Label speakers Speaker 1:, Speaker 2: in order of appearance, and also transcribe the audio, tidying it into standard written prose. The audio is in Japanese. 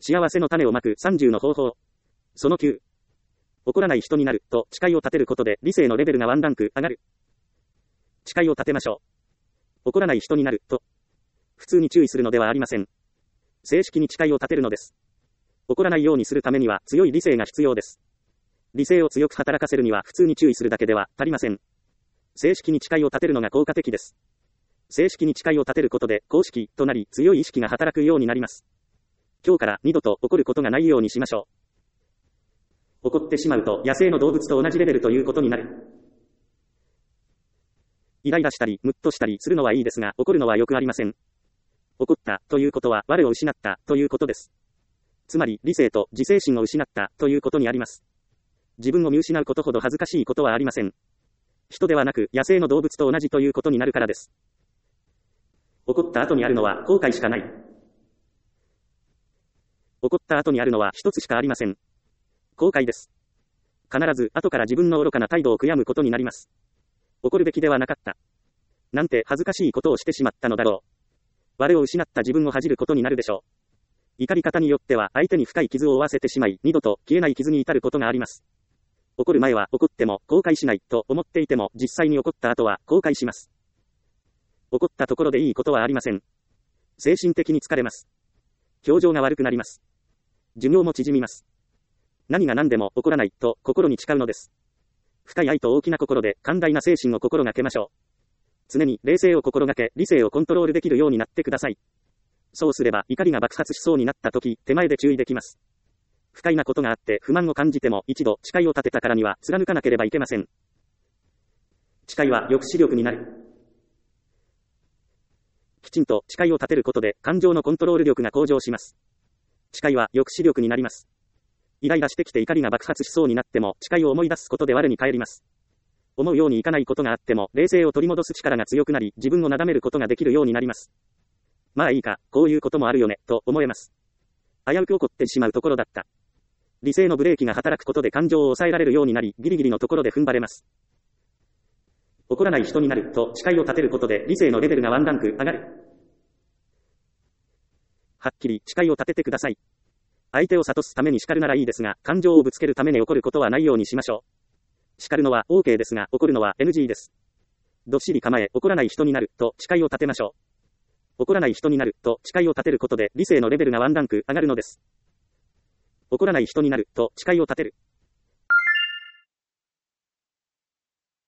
Speaker 1: 幸せの種をまく30の方法。その9。怒らない人になると誓いを立てることで理性のレベルがワンランク上がる。誓いを立てましょう。怒らない人になると、普通に注意するのではありません。正式に誓いを立てるのです。怒らないようにするためには強い理性が必要です。理性を強く働かせるには普通に注意するだけでは足りません。正式に誓いを立てるのが効果的です。正式に誓いを立てることで公式となり強い意識が働くようになります。今日から二度と怒ることがないようにしましょう。怒ってしまうと野生の動物と同じレベルということになる。イライラしたりムッとしたりするのはいいですが怒るのはよくありません。怒ったということは我を失ったということです。つまり理性と自制心を失ったということにあります。自分を見失うことほど恥ずかしいことはありません。人ではなく野生の動物と同じということになるからです。怒った後にあるのは後悔しかない。怒った後にあるのは一つしかありません。後悔です。必ず後から自分の愚かな態度を悔やむことになります。怒るべきではなかった。なんて恥ずかしいことをしてしまったのだろう。我を失った自分を恥じることになるでしょう。怒り方によっては相手に深い傷を負わせてしまい、二度と消えない傷に至ることがあります。怒る前は怒っても後悔しないと思っていても実際に怒った後は後悔します。怒ったところでいいことはありません。精神的に疲れます。表情が悪くなります。寿命も縮みます。何が何でも怒らないと心に誓うのです。深い愛と大きな心で寛大な精神を心がけましょう。常に冷静を心がけ理性をコントロールできるようになってください。そうすれば怒りが爆発しそうになった時、手前で注意できます。不快なことがあって不満を感じても一度誓いを立てたからには貫かなければいけません。誓いは抑止力になる。きちんと誓いを立てることで感情のコントロール力が向上します。誓いは抑止力になります。イライラしてきて怒りが爆発しそうになっても誓いを思い出すことで我に返ります。思うようにいかないことがあっても冷静を取り戻す力が強くなり自分をなだめることができるようになります。まあいいか、こういうこともあるよね、と思えます。危うく怒ってしまうところだった。理性のブレーキが働くことで感情を抑えられるようになりギリギリのところで踏ん張れます。怒らない人になると誓いを立てることで理性のレベルがワンランク上がる。はっきり誓いを立ててください。相手を諭すために叱るならいいですが、感情をぶつけるために怒ることはないようにしましょう。叱るのは OK ですが、怒るのは NG です。どっしり構え、怒らない人になると誓いを立てましょう。怒らない人になると誓いを立てることで理性のレベルがワンランク上がるのです。怒らない人になると誓いを立てる。